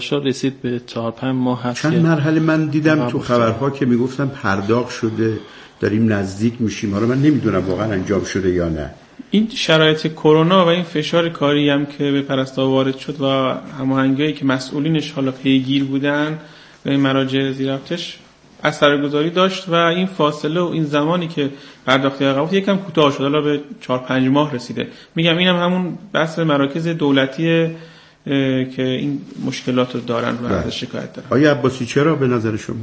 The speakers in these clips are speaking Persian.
رسید به 4-5 ماه هست. چند مرحله من دیدم تو خبرها که میگفتن پرداخت شده، داریم نزدیک میشیم. حالا من نمیدونم واقعا انجام شده یا نه. این شرایط کرونا و این فشار کاری هم که به پرستار وارد شد و هماهنگی‌هایی که مسئولینش حالا پیگیر بودن به مراجع زیرابطش اثرگذاری داشت و این فاصله و این زمانی که پرداخت عقبات یکم کوتاه شد، حالا به 4-5 ماه رسیده. میگم اینم همون بحث مراکز دولتیه که این مشکلات رو دارن و ازش شکایت دارن. آیا عباسی چرا به نظر شما؟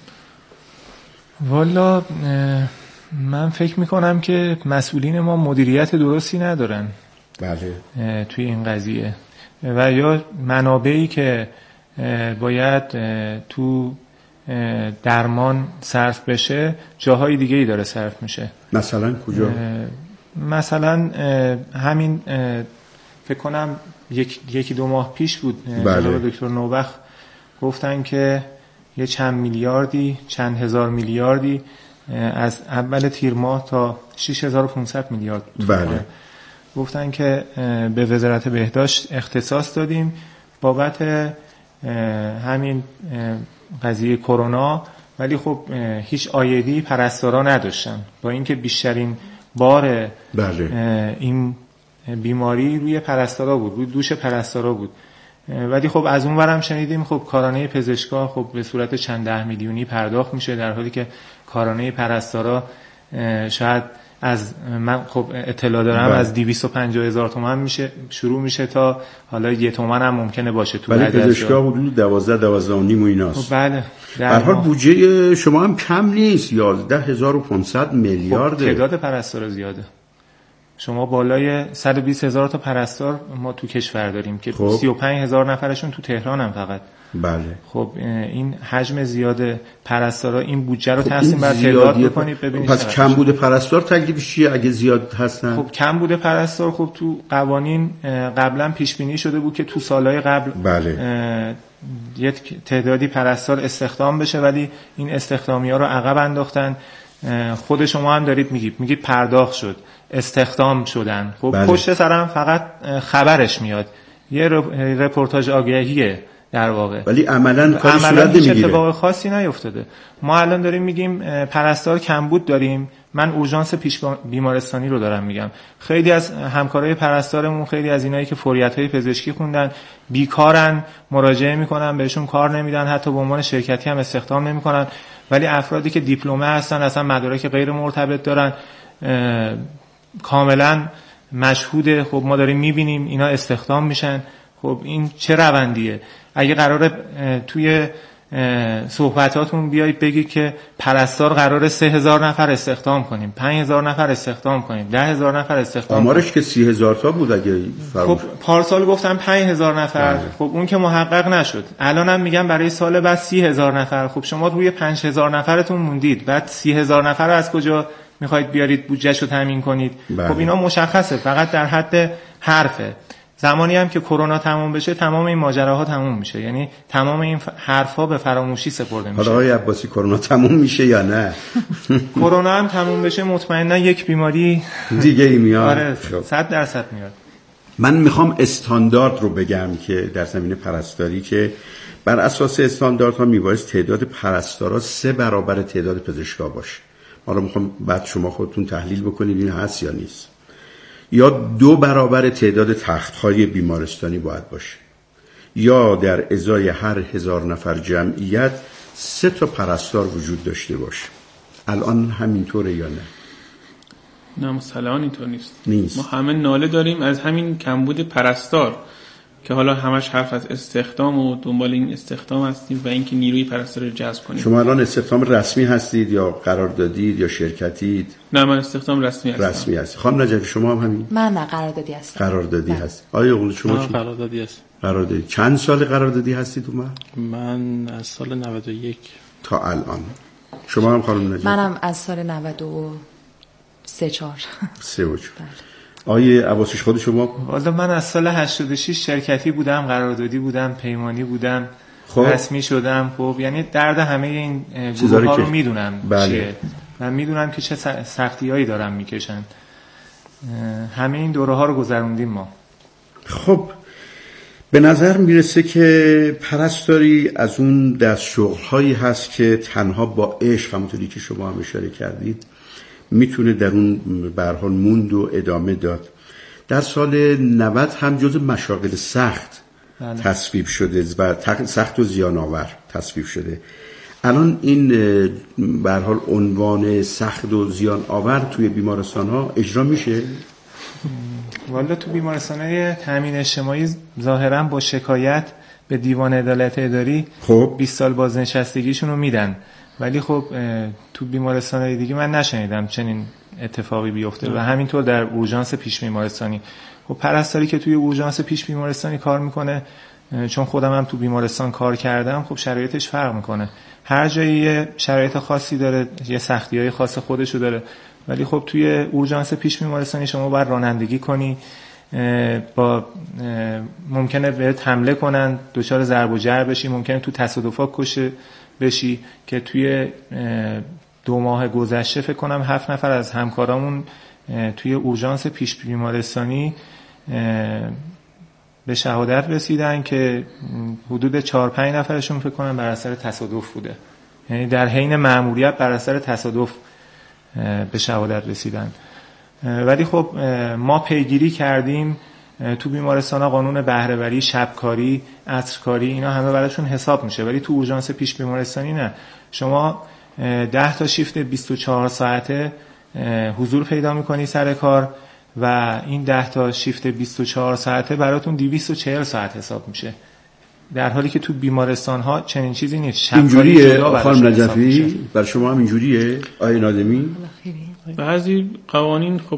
والا من فکر میکنم که مسئولین ما مدیریت درستی ندارن. بله. توی این قضیه و یا منابعی که باید تو درمان صرف بشه جاهای دیگه ای داره صرف میشه. مثلا کجا؟ مثلا همین فکر کنم یکی دو ماه پیش بود جناب دکتر نوبخت گفتن که یه چند هزار میلیاردی از اول تیر ماه تا 6500 میلیارد بله. گفتن که به وزارت بهداشت اختصاص دادیم بابت همین قضیه کرونا، ولی خب هیچ عایدی پرستارا نداشتن با اینکه بیشترین بار این بیماری روی پرستارا بود، روی دوش پرستارا بود. ولی خب از اون ورم شنیدیم خب کارانه پزشکا خب به صورت چند 10 میلیونی پرداخت میشه، در حالی که کارانه پرستارا شاید از من خب اطلاع دارم از 250,000 تومان میشه شروع میشه تا حالا 1 تومن هم ممکنه باشه تو ولی پزشکا حدود 12 و نیم و ایناست. بله. به هر حال بودجه شما هم کم نیست، 11,500 میلیارد. خب تعداد پرستارا زیاده. شما بالای 120,000 تا پرستار ما تو کشور داریم که 35,000 نفرشون تو تهران هم فقط. بله. خب این حجم زیاد پرستارا این بودجه رو تقسیم بر تعداد بکنید ببینید. پس کم بوده پرستار تکلیفش چیه اگه زیاد هستن؟ خب کم بوده پرستار خب تو قوانین قبلا پیش بینی شده بود که تو سالهای قبل یک تعدادی پرستار استخدام بشه، ولی این استخدامی‌ها رو عقب انداختن. خود شما هم دارید میگید پرداخت شد، استخدام شدن. خب پشت سرم فقط خبرش میاد، یه رپورتاج آگهیه در واقع، ولی عملاً کاری صورت نمیگیره. اتفاق خاصی نیفتاده. ما الان داریم میگیم پرستار کمبود داریم. من اورژانس پیش بیمارستانی رو دارم میگم. خیلی از همکارای پرستارمون، خیلی از اینایی که فوریت‌های پزشکی خوندن بیکارن، مراجعه میکنن بهشون کار نمیدن، حتی به عنوان شرکتی هم استخدام نمیکنن. ولی افرادی که دیپلمه هستن، اصلا مدارک غیر مرتبط دارن، کاملا مشهوده. خب ما داریم میبینیم اینا استخدام میشن. خب این چه روندیه؟ اگه قراره توی صحبتاتون بیایید بگید که پرستار قراره 3,000 نفر استخدام کنیم، 5,000 نفر استخدام کنیم، 10,000 نفر استخدام کنیم. آمارش که 30,000 تا بود اگه خب پارسال گفتم 5,000 نفر. خب اون که محقق نشد. الانم میگم برای سال بعد 30,000 نفر. خب شما روی 5,000 نفرتون موندید، بعد 30,000 نفر از کجا میخواید بیارید بودجهشو تامین کنید؟ خب اینا مشخصه، فقط در حد حرفه. زمانی هم که کرونا تموم بشه تمام این ماجراها تموم میشه، یعنی تمام این حرفا به فراموشی سپرده میشه. حالا آقای عباسی کرونا تموم میشه یا نه؟ کرونا هم تموم بشه مطمئنا یک بیماری دیگه ای میاد. آره 100% میاد. من میخوام استاندارد رو بگم که در زمینه پرستاری که بر اساس استانداردها میبایست تعداد پرستارا 3 برابر تعداد پزشکا باشه. حالا میخوام بعد شما خودتون تحلیل بکنید این هست یا نیست. یا 2 برابر تعداد تخت‌های بیمارستانی باید باشه، یا در ازای هر 1000 نفر جمعیت 3 تا پرستار وجود داشته باشه. الان همینطوره یا نه؟ نه مثلا اینطور نیست. ما همه ناله داریم از همین کمبود پرستار که حالا همش حرف از استخدام و دنبال این استخدام هستیم و اینکه نیروی پرستار رو جذب کنیم. شما الان استخدام رسمی هستید یا قراردادید یا شرکتید؟ نه من استخدام رسمی هستم. رسمی هست. خانم نجفی شما هم همین؟ من قراردادی هستم. قراردادی هست. آیا اون شما چی؟ قراردادی هست. قراردادی. چند سال قراردادی هستید اون؟ من از سال 91 تا الان. شما هم خانم نجفی؟ منم از سال 93 4. 3 و 4. آیه عباسی خود شما؟ والا من از سال 86 شرکتی بودم، قراردادی بودم، پیمانی بودم، رسمی شدم. خب یعنی درد همه این گروه ها رو میدونم چیه. من میدونم که چه سختی‌هایی دارن میکشن. همه این دوره ها رو گذروندیم ما. خب به نظر میرسه که پرستاری از اون دست شغل‌هایی هست که تنها با عشق، همونطوری که شما هم اشاره کردید، میتونه در اون به هر حال موند و ادامه داد. در سال 90 هم جز مشاغل سخت تصویب شده و سخت و زیان آور تصویب شده. الان این به هر حال عنوان سخت و زیان آور توی بیمارستان‌ها اجرا میشه؟ والا تو بیمارستان‌های تامین اجتماعی ظاهراً با شکایت به دیوان عدالت اداری خب 20 سال بازنشستگیشون رو میدن، ولی خب تو بیمارستان‌های دیگه من نشنیدم چنین اتفاقی بیفته و همینطور در اورژانس پیش بیمارستانی. خب پرستاری که توی اورژانس پیش بیمارستانی کار میکنه، چون خودم هم تو بیمارستان کار کردم، خب شرایطش فرق میکنه. هر جایی یه شرایط خاصی داره، یه سختی‌های خاص خودشو داره، ولی خب توی اورژانس پیش بیمارستانی شما باید رانندگی کنی، با ممکنه بهت حمله کنن، دچار ضرب و جرح بشی، ممکنه تو تصادفات کشته بشی که توی 2 ماه گذشته فکر کنم 7 نفر از همکارامون توی اورژانس پیش بیمارستانی به شهادت رسیدن که حدود 4-5 نفرشون فکر کنم بر اثر تصادف بوده، یعنی در حین مأموریت بر اثر تصادف به شهادت رسیدن. ولی خب ما پیگیری کردیم تو بیمارستان‌ها قانون بهره‌وری، شبکاری، عصرکاری، اینا همه براشون حساب میشه، ولی تو اورژانس پیش بیمارستانی نه. شما 10 تا شیفت 24 ساعته حضور پیدا میکنی سر کار و این 10 تا شیفت 24 ساعته براتون 240 ساعت حساب میشه، در حالی که تو بیمارستان‌ها چنین چیزی نیست. اینجوریه خانم نجفی؟ برای شما هم اینجوریه آقای نادمی؟ بعضی قوانین خب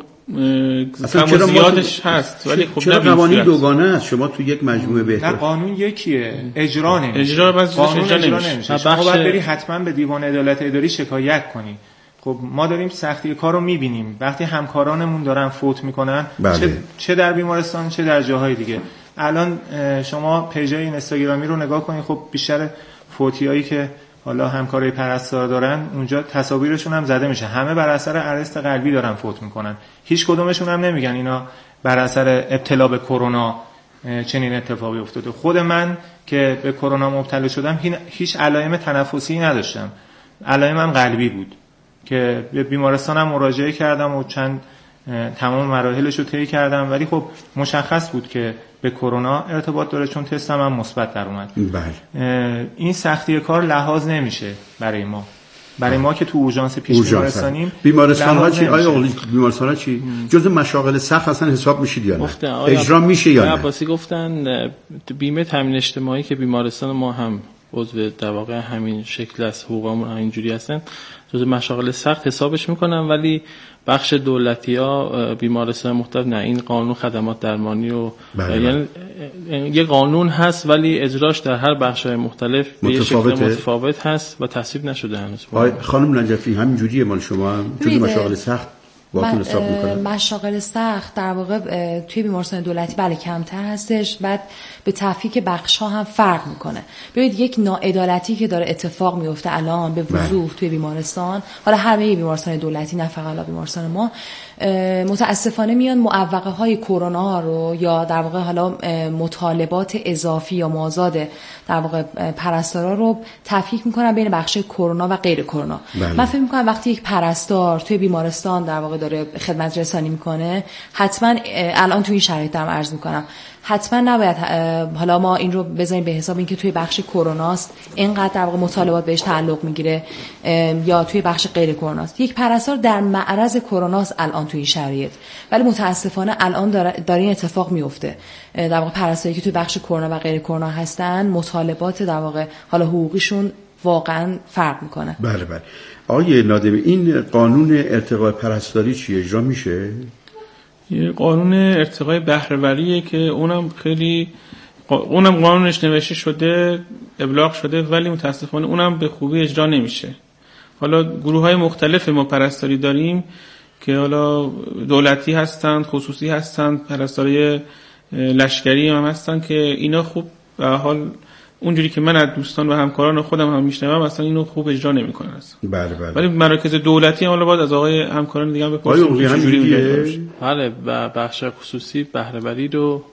کم و زیادش هست، ولی خب چرا قوانین دوگانه است؟ شما تو یک مجموعه بهتر. نه قانون یکیه، اجرا نمیشه. اجرا اجرا نمیشه. شما باید بری حتما به دیوان عدالت اداری شکایت کنی. خب ما داریم سختی کار رو میبینیم وقتی همکارانمون دارن فوت میکنن، چه در بیمارستان چه در جاهای دیگه. الان شما پیجای اینستاگرامی رو نگاه کنید، خب بیشتر فوتیایی که حالا همکارای پرستار دارن اونجا تصاویرشون هم زده میشه، همه بر اثر ارست قلبی دارن فوت میکنن. هیچ کدومشون هم نمیگن اینا بر اثر ابتلا به کرونا چنین اتفاقی افتاده. خود من که به کرونا مبتلا شدم هیچ علائم تنفسی نداشتم، علائمم قلبی بود که به بیمارستانم مراجعه کردم و تمام مراحلش رو طی کردم، ولی خب مشخص بود که به کرونا ارتباط داره چون تستم هم مثبت در اومد. بله. این سختی کار لحاظ نمیشه برای ما که تو اورژانس پیش بیمارستانیم. بیمارستان‌ها چی؟ آیا بیمارستان‌ها چی؟ جزء مشاغل سخت اصلا حساب میشید یا نه؟ اجرا میشه یا نه؟ عباسی گفتن بیمه تامین اجتماعی که بیمارستان ما هم عضو در واقع همین شکل است، حقوقمون همینجوری هستن، جزء مشاغل سخت حسابش میکنن، ولی بخش دولتی‌ها بیمارستان مختلف نه. این قانون خدمات درمانی و یعنی یه قانون هست ولی اجراش در هر بخش‌های مختلف به یه شکل متفاوت هست و تصویب نشده هنوز. خانم نجفی همینجوریه مال شما هم جزء مشاغل سخت باهاتون حساب میکنن؟ مشاغل سخت در واقع توی بیمارستان دولتی بله کمتر هستش، بعد به تفکیک بخش‌ها هم فرق میکنه. ببینید یک ناعدالتی که داره اتفاق میفته الان به وضوح توی بیمارستان، حالا همه بیمارستان دولتی نه فقط بیمارستان ما، متاسفانه میان معوقه های کرونا رو یا در واقع حالا مطالبات اضافی یا مازاد در واقع پرستارا رو تفکیک میکنن بین بخش کرونا و غیر کرونا. من فکر میکنم وقتی یک پرستار توی بیمارستان در واقع داره خدمت رسانی میکنه، حتما الان توی این شرایط دارم عرض میکنم، حتما نباید حالا ما این رو بذاریم به حساب اینکه توی بخش کروناست اینقدر در واقع مطالبات بهش تعلق میگیره یا توی بخش غیر کروناست. یک پرستار در معرض کروناست الان توی این شرایط، ولی متاسفانه الان داره این اتفاق میفته. در واقع پرستاری که توی بخش کرونا و غیر کرونا هستن، مطالبات در واقع حالا حقوقیشون واقعا فرق میکنه. بله. آقای نادمی، این قانون ارتقاء پرستاری چی اجرا میشه؟ یه قانون ارتقای بهره‌وریه که اونم قانونش نوشته شده، ابلاغ شده، ولی متاسفانه اونم به خوبی اجرا نمیشه. حالا گروه‌های مختلف ما پرستاری داریم که حالا دولتی هستند، خصوصی هستند، پرستاری لشکری هم هستند که اینا خوب به حال اونجوری که من از دوستان و همکاران خودم هم میشنوم اصلا اینو خوب اجرا نمیکنن اصلا. بله. ولی مراکز دولتی هم حالا باید از آقای همکاران دیگه هم بپرسیم چجوری میگه. بله، و بخش خصوصی بهره‌وری رو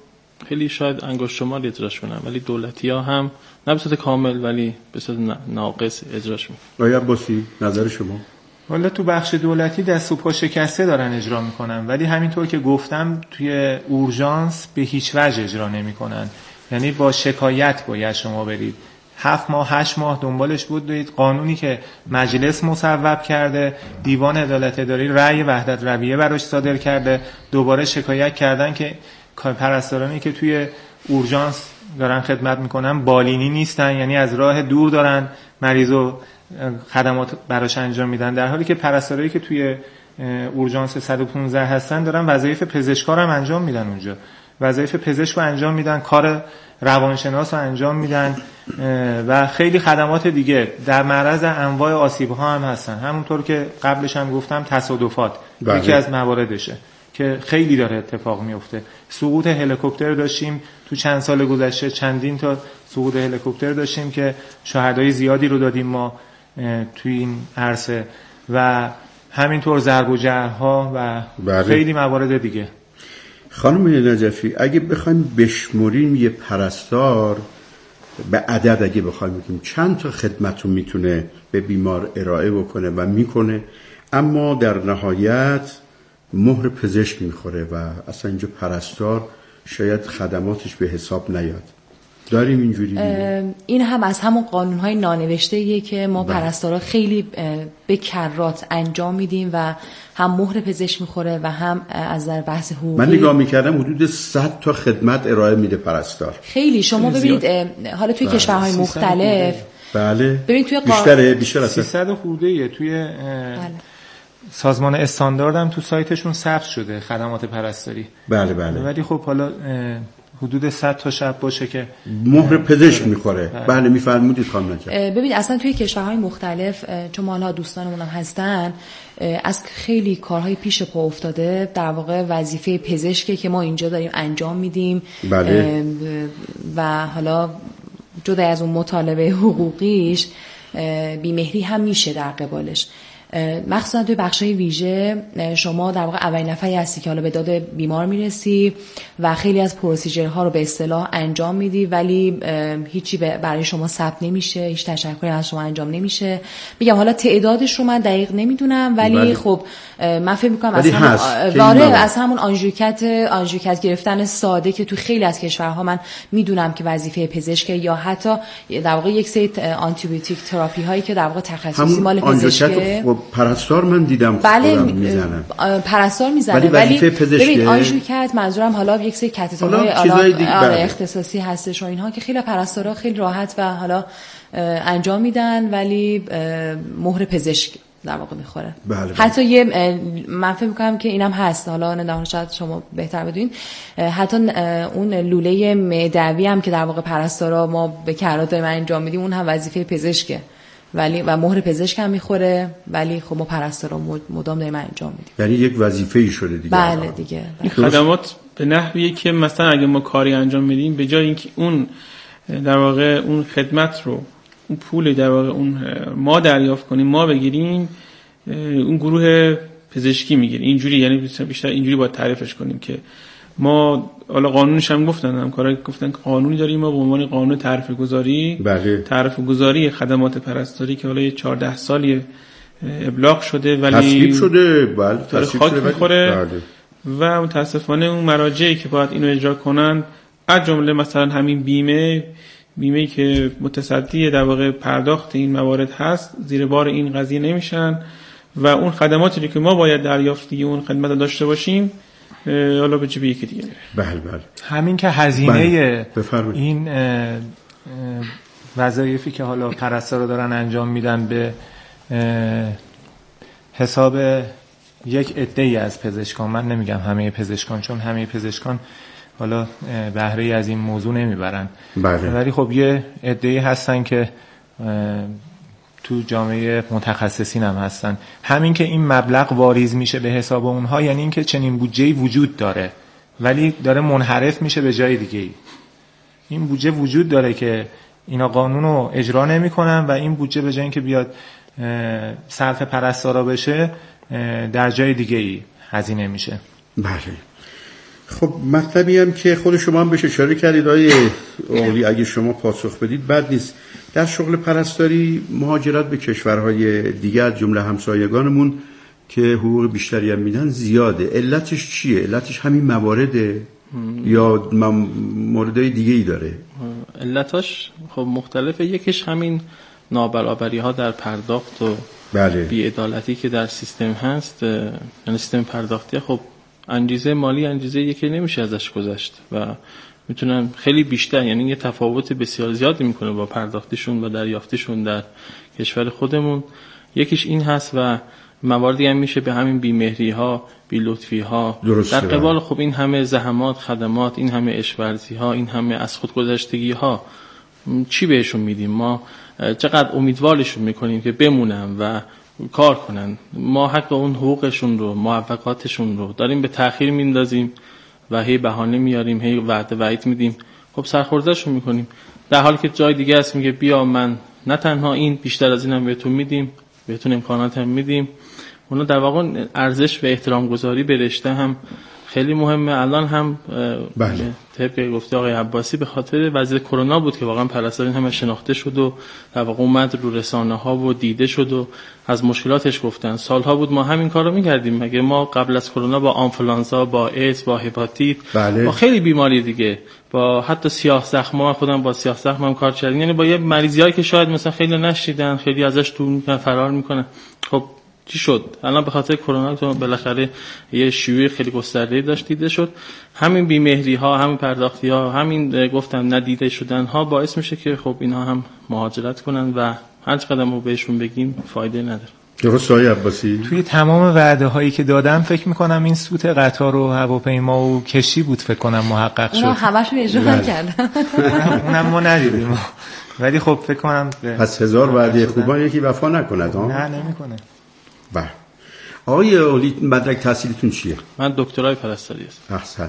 خیلی شاید انگشت شماری اجراش کنن، ولی دولتی‌ها هم نه به صورت کامل ولی به صورت ناقص اجراش میکنن. آیا عباسی نظر شما؟ والا تو بخش دولتی دست و پا شکسته دارن اجرا میکنن، ولی همینطور که گفتم توی اورژانس به هیچ وجه اجرا نمیکنن. یعنی با شکایت باید شما برید 7 ماه 8 ماه دنبالش بودید. قانونی که مجلس مصوب کرده، دیوان عدالت اداری رأی وحدت رویه براش صادر کرده، دوباره شکایت کردن که پرستارانی که توی اورژانس دارن خدمت میکنن بالینی نیستن، یعنی از راه دور دارن مریضو خدمات براش انجام میدن، در حالی که پرستارایی که توی اورژانس 115 هستن دارن وظایف پزشکار هم انجام میدن، اونجا وظایف پزشک رو انجام میدن، کار روانشناس رو انجام میدن و خیلی خدمات دیگه. در معرض انواع آسیب‌ها هم هستن، همونطور که قبلش هم گفتم تصادفات یکی از مواردشه که خیلی داره اتفاق میفته. سقوط هلیکوپتر داشتیم تو چند سال گذشته، چندین تا سقوط هلیکوپتر داشتیم که شهدای زیادی رو دادیم ما توی این عرصه و همینطور ضرب و جرح‌ها و خیلی موارد دیگه. خانم نجفی، اگه بخوایم بشمریم یه پرستار به عدد، اگه بخوایم بگیم چند تا خدمت رو میتونه به بیمار ارائه بکنه و میکنه، اما در نهایت مهر پزشک میخوره و اصلا اینجا پرستار شاید خدماتش به حساب نیاد، داریم اینجوری؟ این هم از همون قانون‌های نانوشته‌ایه که ما پرستارا خیلی به کرات انجام میدیم و هم مهر پزشک میخوره و هم از نظر بحث حقوقی. من نگاه میکردم حدود 100 تا خدمت ارائه میده پرستار. خیلی شما ببینید حالا توی کشورهای مختلف بله ببینید توی بیشتر از 300 خورده توی سازمان استاندارد هم تو سایتشون ثبت شده خدمات پرستاری. بله ولی خب حالا حدود 100 تا شب باشه که مهر پزشک میخوره. بله میفرمودید خانم نجف. ببینید اصلا توی کشورهای مختلف چون حالا دوستانمون هم هستن، از خیلی کارهای پیش پا افتاده در واقع وظیفه پزشکی که ما اینجا داریم انجام میدیم. بله. و حالا جدا از اون مطالبه حقوقیش بیمهری هم میشه در قبالش. مخصوصا توی بخشای ویژه شما در واقع اولین نفری هستی که حالا به داد بیمار میرسی و خیلی از پروسیجرها رو به اصطلاح انجام میدی، ولی هیچی برای شما ثبت نمیشه، هیچ تشکری از شما انجام نمیشه. میگم حالا تعدادش رو من دقیق نمیدونم، ولی خب من فکر میکنم از همون آنژیوکت گرفتن ساده که تو خیلی از کشورها من میدونم که وظیفه پزشک، یا حتی در واقع یک سری آنتی بیوتیک تراپی هایی که در واقع تخصصی مال پزشکه. پرستار من دیدم بله میزنن، پرستار میزنه، ولی ببین آنژیوکت منظورم حالا یک سری کاتترهای اختصاصی هستش و اینها که خیلی پرستارا خیلی راحت و حالا انجام میدن، ولی مهر پزشک در واقع میخوره. حتی من فکر میکنم که اینم هست، حالا نمیدونم شاید شما بهتر بدونین، حتی اون لوله معدوی هم که در واقع پرستارا ما به کرات داریم انجام میدیم، اون هم وظیفه پزشکه ولی و مهر پزشک هم میخوره، ولی خب ما پرستارا مدام داریم انجام میدیم. یعنی یک وظیفه‌ای شده دیگه. بله دیگه. این خدمات به نحویه که مثلا اگه ما کاری انجام میدیم، به جای اینکه اون در واقع اون خدمت رو، اون پول در واقع اون ما دریافت کنیم، ما بگیریم، اون گروه پزشکی میگیره. اینجوری یعنی بیشتر اینجوری باید تعریفش کنیم که ما حالا قانونش هم گفتن قانونی داریم ما به عنوان قانون تعرفه گذاری. بله. تعرفه گذاری خدمات پرستاری که حالا 14 سالی ابلاغ شده ولی تصویب شده. بله تصویب شده میخوره. و متاسفانه اون مراجعی که باید اینو اجرا کنن، از جمله مثلا همین بیمه‌ای که متصدی در واقع پرداخت این موارد هست، زیر بار این قضیه نمیشن و اون خدماتی که ما باید دریافتی اون خدمت داشته باشیم حالا به جیب یکی دیگه میره. بله. همین که هزینه این وظایفی که حالا پرستارا دارن انجام میدن به حساب یک عده‌ای از پزشکان، من نمیگم همه پزشکان چون همه پزشکان حالا بهره از این موضوع نمیبرن، ولی خب یه عده‌ای هستن که تو جامعه متخصصین هم هستن. همین که این مبلغ واریز میشه به حساب اونها، یعنی این که چنین بودجه‌ای وجود داره ولی داره منحرف میشه به جای دیگه‌ای. این بودجه وجود داره که اینا قانون رو اجرا نمی‌کنن و این بودجه به جای اینکه بیاد صرف پرستارا بشه در جای دیگه‌ای هزینه میشه. بله. خب مطلبی هم که خود شما هم بهش اشاره کردید آقای اولی، اگه شما پاسخ بدید بد نیست. در شغل پرستاری مهاجرت به کشورهای دیگه از جمله همسایگانمون که حقوق بیشتری هم میدن زیاده. علتش چیه؟ علتش همین موارده یا موردهای دیگه ای داره؟ علتاش خب مختلفه. یکیش همین نابرابری ها در پرداخت و بله. بی‌عدالتی که در سیستم هست. یعنی سیستم پرداختی خب انگیزه مالی انگیزه که نمیشه ازش گذشت و میتونن خیلی بیشتر، یعنی یه تفاوت بسیار زیادی میکنه با پرداختیشون و دریافتیشون در کشور خودمون. یکیش این هست و مواردی هم میشه به همین بیمهری ها، بی‌لطفی ها در قبال خب این همه زحمات، خدمات، این همه اشورزی ها، این همه از خود گذشتگی ها چی بهشون میدیم؟ ما چقدر امیدوارشون میکنیم که بمونن و کار کنن. ما حق اون حقوقشون رو، موفقاتشون رو داریم به تأخیر میندازیم و هی بهانه میاریم، هی وعده وعید میدیم، خب سرخوردهشون میکنیم. در حالی که جای دیگه است میگه بیا من نه تنها این بیشتر از اینم بهتون میدیم، بهتون امکانات هم میدیم. اونا در واقع ارزش و احترام گذاری به رشته هم خیلی مهمه. الان هم بله. طبق گفته آقای عباسی به خاطر وضعیت کرونا بود که واقعا پرستار این همه شناخته شد و در واقع اومد رو رسانه ها و دیده شد و از مشکلاتش گفتن. سالها بود ما همین کارو می‌کردیم. مگه ما قبل از کرونا با آنفولانزا، با ایدز، با هپاتیت، بله. با خیلی بیماری دیگه، با حتی سیاه زخم، من خودم با سیاه زخمم کار کردم. یعنی با یه مریضیایی که شاید مثلا خیلی نشیدن، خیلی ازش تو فرار میکنن. خب چی شد؟ الان به خاطر کرونا تو بالاخره یه شیوع خیلی گسترده داشت دیده شد. همین بیمهری ها، همین پرداختی ها، همین گفتم ندیده شدن ها باعث میشه که خب اینها هم مهاجرت کنن و هر چقدر ما بهشون بگیم فایده نداره. درست آقای عباسی؟ توی تمام وعده هایی که دادم فکر میکنم این سوت قطار و هواپیما و کشتی بود فکر کنم محقق شد. اونا همشون اجرا نکردن. اونم ما ندیدیم. ولی خب فکر کنم پس هزار وعده خوبان یکی وفا نکند ها؟ نه نمیکنه. بله. آقای اولی مدرک تحصیلتون چیه؟ من دکترای پرستاری هستم. احسن.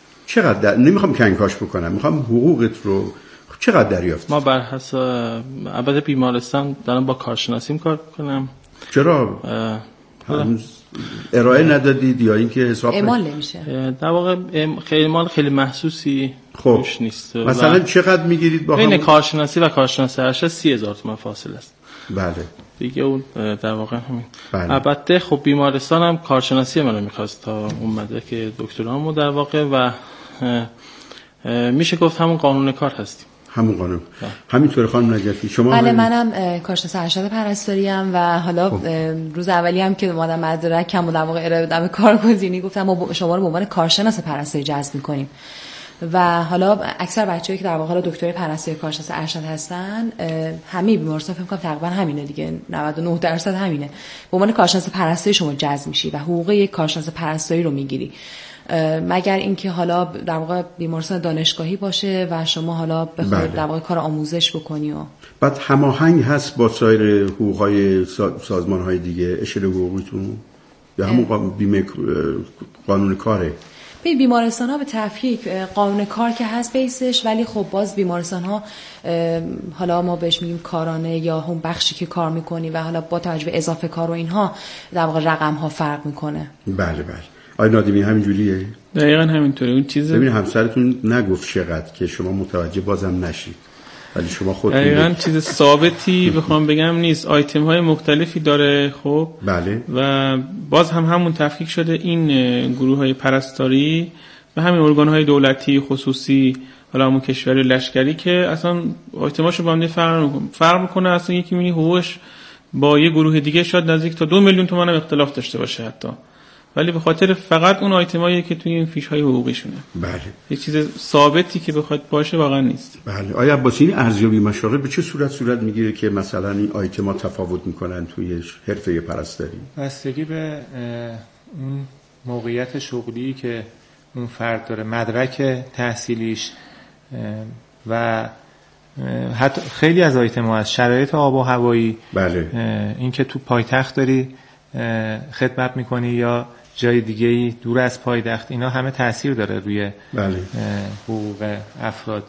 چقدر نمیخوام کنکاش بکنم، میخوام حقوقت رو چقدر دریافت؟ ما بر حسب البته بیمارستان دارم با کارشناسیم کار کنم. چرا؟ ارائه ندادید یا اینکه حساب اعمال نمیشه؟ در واقع اعمال خیلی محسوسی خوش نیست. مثلا چقدر میگیرید با بین کارشناسی و کارشناسی ارشد 30,000 تومان فاصله است. بله. دیگه اون در واقع همین. بله. البته خب بیمارستان هم کارشناسی منو می‌خواست تا اون مدرک دکترامو در واقع و میشه گفت همون قانون کار هستیم. همون قانون. همینطور خانم نجفی شما؟ بله منم کارشناس ارشد پرستاری ام و حالا روز اولی هم که اومدم مدرکم و در واقع ارائه دادم کارگزینی گفتم ما شما رو به عنوان کارشناس پرستاری جذب می‌کنیم. و حالا اکثر بچه‌ای که در واقع دکترای پرستاری کارشناس ارشد هستن همه بیمارستان فکر کنم تقریبا همینه دیگه، 99% همینه. به عنوان کارشناس پرستاری شما جذب میشی و حقوق یک کارشناس پرستاری رو میگیری، مگر اینکه حالا در واقع بیمارستان دانشگاهی باشه و شما حالا بخواید در واقع کار آموزش بکنی. و بعد هماهنگ هست با سایر حقوق‌های سازمان‌های دیگه اشل حقوقیتون یا همون بیمه قانون کاره؟ بیمارستان ها به تفکیک قانون کار که هست بیسش، ولی خب باز بیمارستان ها حالا ما بهش میگیم کارانه یا هم بخشی که کار میکنی و حالا با توجه به اضافه کار و اینها در واقع رقم ها فرق میکنه. بله بله. آقای نادمی همین جوریه؟ دقیقاً همینطوره. اون چیز ببین همسرتون نگفت چقدر که شما متوجه بازم نشید، ولی شما خودتون دقیقاً چیز ثابتی بخوام بگم نیست. آیتم های مختلفی داره. خب بله. و باز هم همون تفکیک شده این گروه های پرستاری و همین ارگان های دولتی خصوصی، حالا همون کشوری لشکری که اصلا آیتماشو با هم فرق میکنه. اصلا یکی میبینی حقوقش با یه گروه دیگه شاید نزدیک تا 2 میلیون تومان هم اختلاف داشته باشه حتی، ولی به خاطر فقط اون آیتمایی که توی این فیش های حقوقیشونه. بله. یه چیز ثابتی که بخواد باشه واقعا نیست. بله. آیا عباسی این ارزیابی مشاغل به چه صورت میگیره که مثلا این آیتما تفاوت میکنن توی حرفه پرستاری؟ بستگی به اون موقعیت شغلی که اون فرد داره، مدرک تحصیلیش و حتی خیلی از آیتما از شرایط آب و هوایی. بله. اینکه تو پایتخت داری خدمت میکنی یا جای دیگه‌ای دور از پایتخت، اینا همه تأثیر داره روی بله. حقوق افراد.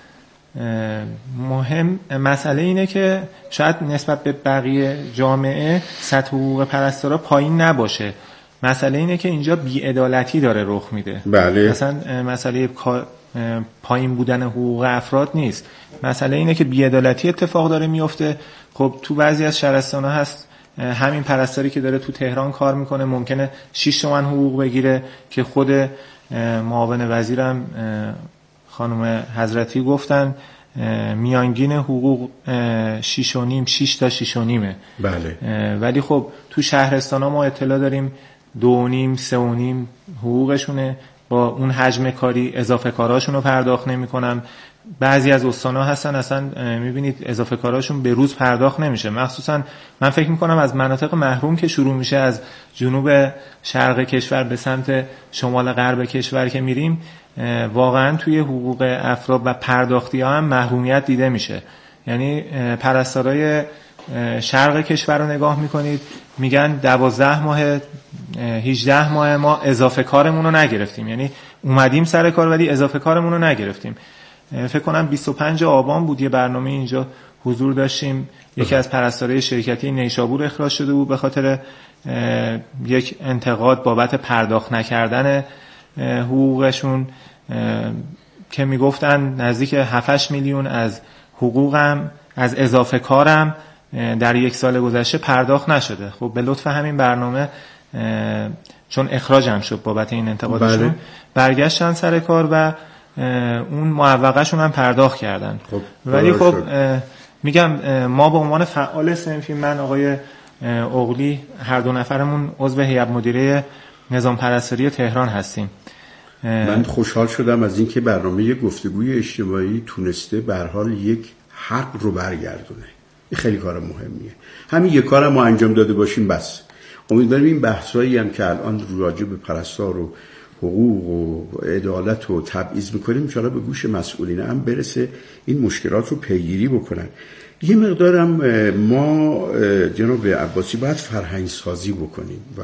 مهم مسئله اینه که شاید نسبت به بقیه جامعه سطح حقوق پرستارا پایین نباشه، مسئله اینه که اینجا بی‌عدالتی داره رخ میده. بله. مثلا مسئله پایین بودن حقوق افراد نیست، مسئله اینه که بی‌عدالتی اتفاق داره میفته. خب تو بعضی از شهرستان‌ها هست همین پرستاری که داره تو تهران کار میکنه ممکنه 6 تومن حقوق بگیره که خود معاون وزیرم خانم حضرتی گفتن میانگین حقوق 6 تا 6.5. بله. ولی خب تو شهرستان‌ها ما اطلاع داریم 2.5 3.5 حقوقشونه، با اون حجم کاری اضافه کاراشون رو پرداخت نمی‌کنن. بعضی از استان‌ها هستن اصلا می‌بینید اضافه کاراشون به روز پرداخت نمیشه. مخصوصا من فکر می‌کنم از مناطق محروم که شروع میشه، از جنوب شرق کشور به سمت شمال غرب کشور که میریم، واقعا توی حقوق افراد و پرداختی‌ها هم محرومیت دیده میشه. یعنی پرستارای شرق کشور رو نگاه میکنید میگن 12 ماه 18 ماه ما اضافه کارمون رو نگرفتیم، یعنی اومدیم سر کار ولی اضافه کارمون رو نگرفتیم. فکر کنم 25 آبان بود یه برنامه اینجا حضور داشتیم، یکی از پرستارای شرکتی نیشابور اخراج شده بود به خاطر یک انتقاد بابت پرداخت نکردن حقوقشون که میگفتن نزدیک 7-8 میلیون از حقوقم از اضافه کارم در 1 سال گذشته پرداخت نشده. خب به لطف همین برنامه چون اخراج هم شد بابت این انتقادشون، بله، برگشتن سر کار و اون معوقه‌شون هم پرداخت کردن. خب ولی خب میگم ما به عنوان فعال صنفی، من آقای اغلی، هر دو نفرمون عضو هیئت مدیره نظام پرستاری تهران هستیم. من خوشحال شدم از اینکه برنامه گفتگوی اجتماعی تونسته به هر حال یک حق رو برگردونه. این خیلی کار مهمیه. همین یک کار ما انجام داده باشیم بس. امیدوارم این بحثایی هم که الان راجع به پرستار و حقوق و عدالت و تبعیض میکنیم ان شاءالله به گوش مسئولین هم برسه، این مشکلات رو پیگیری بکنن. یه مقدارم ما جناب عباسی باید فرهنگ سازی بکنیم و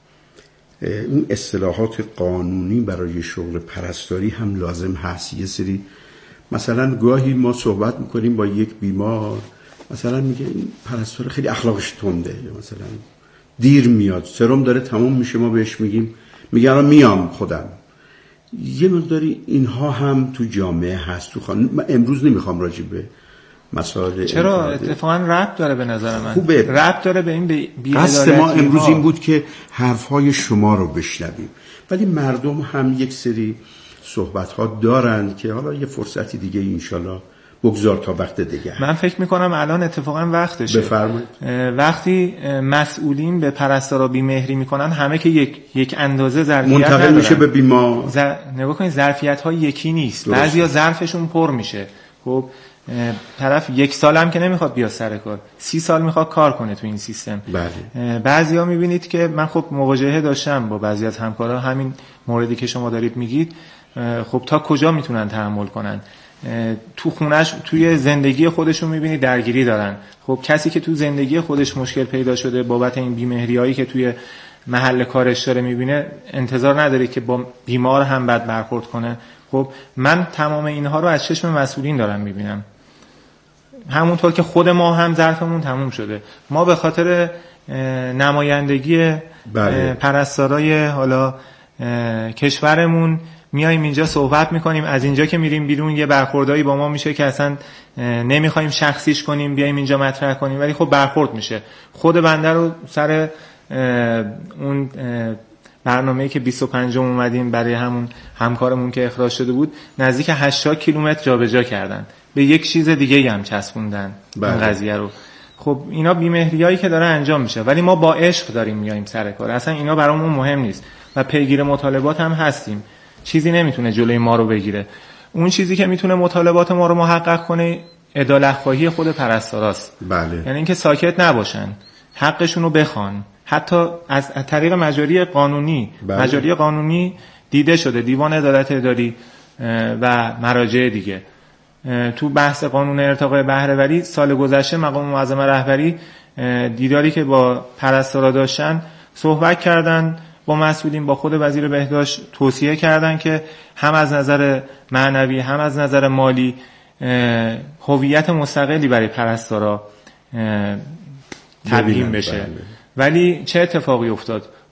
اون اصطلاحات قانونی برای شغل پرستاری هم لازم هست. یه سری مثلا گاهی ما صحبت میکنیم با یک بیمار، مثلا میگه این پرستار خیلی اخلاقش تنده، یا مثلا دیر میاد، سرم داره تموم میشه، ما بهش میگیم میگه الان میام خودم. یه مقداری اینها هم تو جامعه هست. تو من امروز نمیخوام راجع به مسائل چرا اتفاقا ربط داره به نظر من، خوبه ربط داره به این قصد ما امروز این بود که حرفهای شما رو بشنویم، ولی مردم هم یک سری صحبت‌ها دارند که حالا یه فرصتی دیگه انشالله بگذار تا وقت دیگه. من فکر میکنم الان اتفاقا وقتشه. بفرمایید. وقتی مسئولین به پرستارا بی‌مهری میکنن، همه که یک اندازه ظرفیت منتقل میشه به بیمار. نگاه کنید ظرفیت‌ها یکی نیست، بعضیا ظرفشون پر میشه. خب طرف 1 سال هم که نمیخواد بیاد سر کار، 30 سال میخواد کار کنه تو این سیستم. بله. بعضیا میبینید که من خب مواجهه داشتم با بعضی از همکارا، همین موردی که شما دارید میگید، خب تا کجا میتونن تحمل کنن؟ تو خونش، توی زندگی خودشون میبینی درگیری دارن. خب کسی که تو زندگی خودش مشکل پیدا شده بابت این بی‌مهریایی که توی محل کارش داره میبینه، انتظار نداره که با بیمار هم بد برخورد کنه. خب من تمام اینها رو از چشم مسئولین دارم میبینم، همونطور که خود ما هم ظرفمون تموم شده. ما به خاطر نمایندگی پرستارای حالا کشورمون میایم اینجا صحبت میکنیم، از اینجا که میریم بیرون یه برخوردایی با ما میشه که اصلا نمیخوایم شخصیش کنیم بیایم اینجا مطرح کنیم، ولی خب برخورد میشه. خود بنده رو سر اون برنامه‌ای که 25 اومدیم برای همون همکارمون که اخراج شده بود، نزدیک 80 کیلومتر جابجا کردن، به یک چیز دیگه هم چسبوندن این قضیه رو. خب اینا بی‌مهریایی که داره انجام میشه، ولی ما با عشق داریم میایم سر کار، اصلا اینا برامون مهم نیست و پیگیر مطالبات هم هستیم. چیزی نمیتونه جلوی ما رو بگیره. اون چیزی که میتونه مطالبات ما رو محقق کنه عدالت‌خواهی خود پرستاراست. بله. یعنی اینکه ساکت نباشن، حقشون رو بخوان، حتی از طریق مجاری قانونی. بله. مجاری قانونی دیده شده، دیوان عدالت اداری و مراجع دیگه. تو بحث قانون ارتقاء بهره‌وری سال گذشته مقام معظم رهبری دیداری که با پرستارا داشتن صحبت کردن با مسئولین، با خود وزیر بهداشت توصیه کردن که هم از نظر معنوی هم از نظر مالی هویت مستقلی برای پرستارا تبیین بشه. ولی چه اتفاقی افتاد؟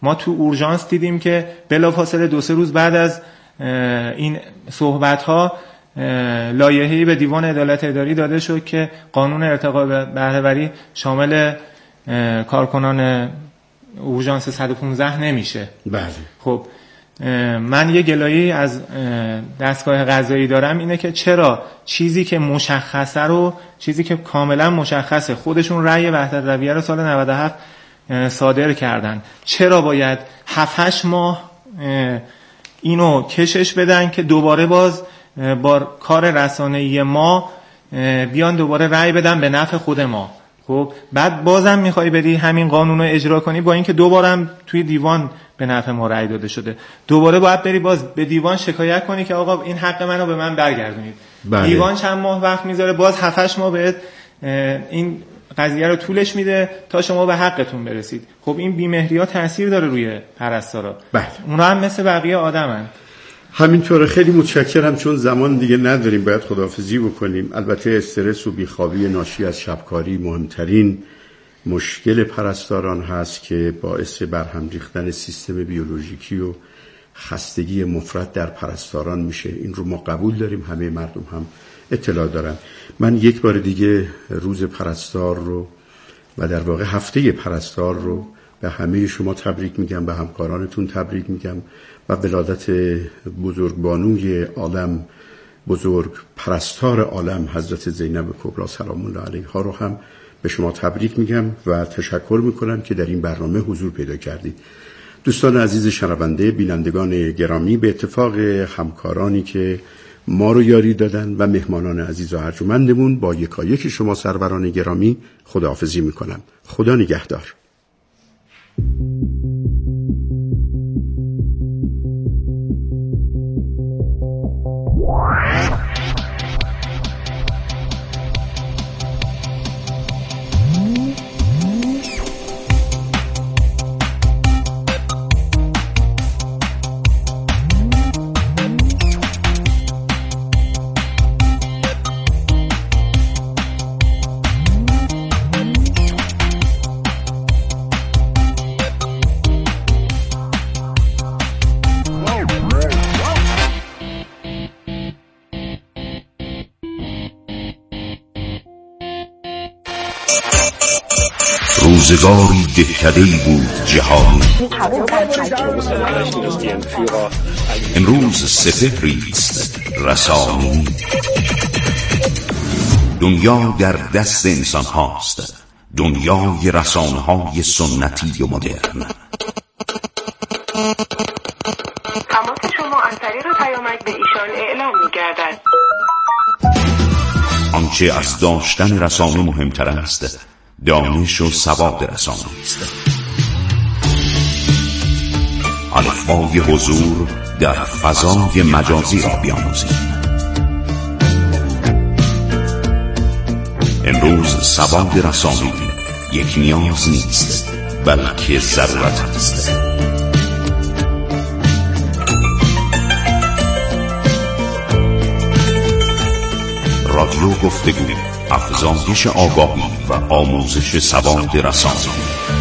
ما تو اورژانس دیدیم که بلافاصله 2-3 روز بعد از این صحبت‌ها لایحه‌ای به دیوان عدالت اداری داده شد که قانون ارتقاء بهره‌وری شامل کارکنان اورژانس 115 نمیشه. بله. خب من یه گلایه‌ای از دستگاه قضایی دارم اینه که چرا چیزی که مشخصه رو، چیزی که کاملا مشخصه، خودشون رأی وحدت رویه رو سال 97 صادر کردن، چرا باید 7-8 ماه اینو کشش بدن که دوباره باز با کار رسانه‌ای ما بیان دوباره رأی بدن به نفع خود ما؟ خب بعد بازم میخوای بری همین قانون رو اجرا کنی، با اینکه دوبارم توی دیوان به نفع ما رأی داده شده، دوباره باید بری باز به دیوان شکایت کنی که آقا این حق منو به من برگردونید. بله. دیوان چند ماه وقت میذاره، باز 7-8 ماه بهت این قضیه رو طولش میده تا شما به حقتون برسید. خب این بی‌مهری‌ها تاثیر داره روی پرستارا. بله. اونا هم مثل بقیه آدمن. همینطوره. خیلی متشکرم، چون زمان دیگه نداریم، باید خداحافظی بکنیم. البته استرس و بیخوابی ناشی از شبکاری مهمترین مشکل پرستاران هست که باعث برهم ریختن سیستم بیولوژیکی و خستگی مفرط در پرستاران میشه. این رو ما قبول داریم، همه مردم هم اطلاع دارن. من یک بار دیگه روز پرستار رو و در واقع هفته پرستار رو به همه شما تبریک میگم، به همکارانتون تبریک میگم و ولادت بزرگبانوی عالم، بزرگ پرستار عالم حضرت زینب کبری سلام الله علیها رو هم به شما تبریک میگم و تشکر میکنم که در این برنامه حضور پیدا کردید. دوستان عزیز شنونده، بینندگان گرامی، به اتفاق همکارانی که ما رو یاری دادن و مهمانان عزیز و ارجمندمون، با یکایک شما سروران گرامی خداحافظی میکنم. خدا نگهدار. روزگاری دهکده‌ای بود جهان، امروز سپهریست رسانی. دنیا در دست انسان هاست، دنیای رسانه های سنتی و مدرن. تماس شما از طریق پیامک به ایشان اعلام می‌گردد. آنچه از داشتن رسانه مهمتر است، دانش و سواد رسانه است. الفبای حضور در فضای مجازی را بیاموزید. امروز سواد رسانه یک نیاز نیست، بلکه ضرورت است. رادیو گفتگو، افزایش آگاهی و آموزش سواد رسانه‌ای.